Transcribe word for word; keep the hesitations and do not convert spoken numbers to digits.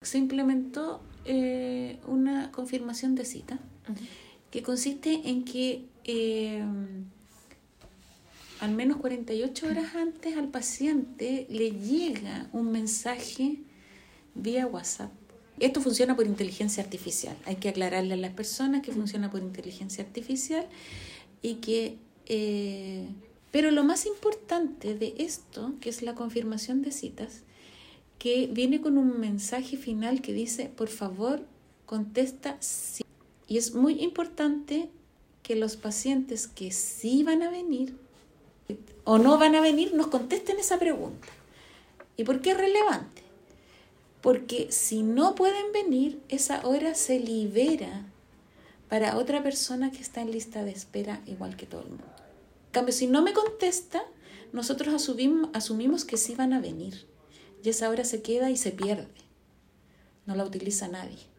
se implementó eh, una confirmación de cita, uh-huh. que consiste en que eh, al menos cuarenta y ocho horas antes al paciente le llega un mensaje vía WhatsApp. Esto funciona por inteligencia artificial. Hay que aclararle a las personas que funciona por inteligencia artificial y que... Eh, pero lo más importante de esto, que es la confirmación de citas, que viene con un mensaje final que dice, por favor, contesta sí. Y es muy importante que los pacientes que sí van a venir o no van a venir nos contesten esa pregunta. ¿Y por qué es relevante? Porque si no pueden venir, esa hora se libera para otra persona que está en lista de espera igual que todo el mundo. En cambio, si no me contesta, nosotros asumimos, asumimos que sí van a venir. Y esa hora se queda y se pierde. No la utiliza nadie.